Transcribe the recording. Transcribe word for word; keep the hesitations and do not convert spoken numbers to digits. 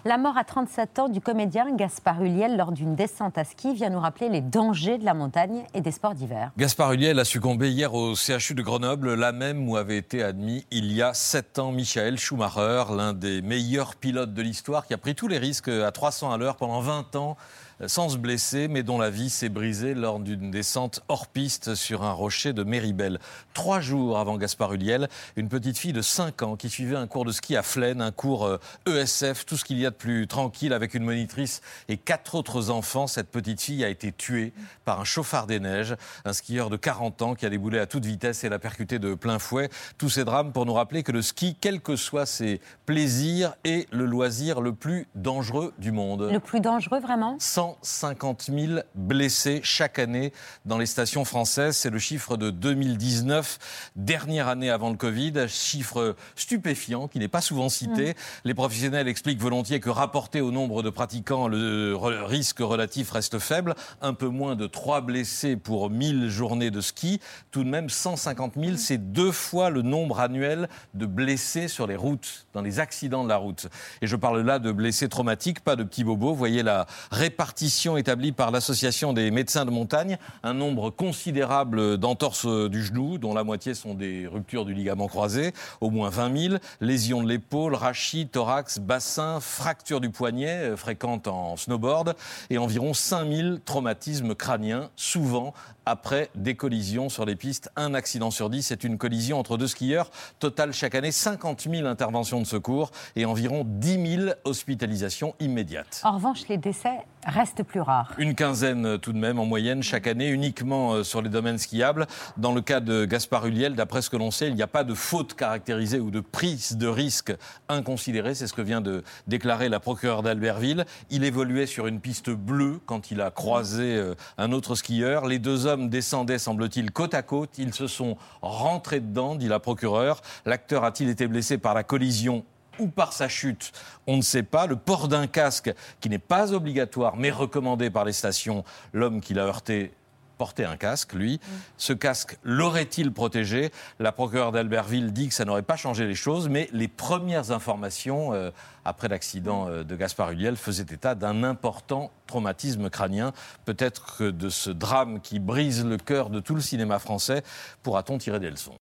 La mort à trente-sept ans du comédien Gaspard Ulliel lors d'une descente à ski vient nous rappeler les dangers de la montagne et des sports d'hiver. Gaspard Ulliel a succombé hier au C H U de Grenoble, là même où avait été admis il y a sept ans Michael Schumacher, l'un des meilleurs pilotes de l'histoire, qui a pris tous les risques à trois cents à l'heure pendant vingt ans sans se blesser, mais dont la vie s'est brisée lors d'une descente hors piste sur un rocher de Méribel. Trois jours avant Gaspard Ulliel, une petite fille de cinq ans qui suivait un cours de ski à Flaine, un cours E S F, tout ce qu'il y a de plus tranquille, avec une monitrice et quatre autres enfants. Cette petite fille a été tuée par un chauffard des neiges, un skieur de quarante ans qui a déboulé à toute vitesse et l'a percuté de plein fouet. Tous ces drames pour nous rappeler que le ski, quels que soient ses plaisirs, est le loisir le plus dangereux du monde. Le plus dangereux, vraiment ? cent cinquante mille blessés chaque année dans les stations françaises. C'est le chiffre de deux mille dix-neuf, dernière année avant le Covid. Chiffre stupéfiant qui n'est pas souvent cité. Mmh. Les professionnels expliquent volontiers que rapporté au nombre de pratiquants, le risque relatif reste faible. Un peu moins de trois blessés pour mille journées de ski. Tout de même, cent cinquante mille, mmh. c'est deux fois le nombre annuel de blessés sur les routes, dans les accidents de la route. Et je parle là de blessés traumatiques, pas de petits bobos. Vous voyez la répartition établie par l'Association des médecins de montagne, un nombre considérable d'entorses du genou, dont la moitié sont des ruptures du ligament croisé, au moins vingt mille, lésions de l'épaule, rachis, thorax, bassin, fractures du poignet, fréquentes en snowboard, et environ cinq mille traumatismes crâniens, souvent après des collisions sur les pistes. Un accident sur dix, c'est une collision entre deux skieurs. Total chaque année, cinquante mille interventions de secours et environ dix mille hospitalisations immédiates. En revanche, les décès restent plus rares. Une quinzaine tout de même en moyenne chaque année, uniquement sur les domaines skiables. Dans le cas de Gaspard Ulliel, d'après ce que l'on sait, il n'y a pas de faute caractérisée ou de prise de risque inconsidérée. C'est ce que vient de déclarer la procureure d'Albertville. Il évoluait sur une piste bleue quand il a croisé un autre skieur. Les deux hommes descendaient, semble-t-il, côte à côte. Ils se sont rentrés dedans, dit la procureure. L'acteur a-t-il été blessé par la collision ou par sa chute? On ne sait pas. Le port d'un casque, qui n'est pas obligatoire, mais recommandé par les stations, l'homme qui l'a heurté portait un casque, lui. Mmh. Ce casque l'aurait-il protégé? La procureure d'Albertville dit que ça n'aurait pas changé les choses, mais les premières informations, euh, après l'accident euh, de Gaspard Ulliel, faisaient état d'un important traumatisme crânien. Peut-être que de ce drame qui brise le cœur de tout le cinéma français, pourra-t-on tirer des leçons?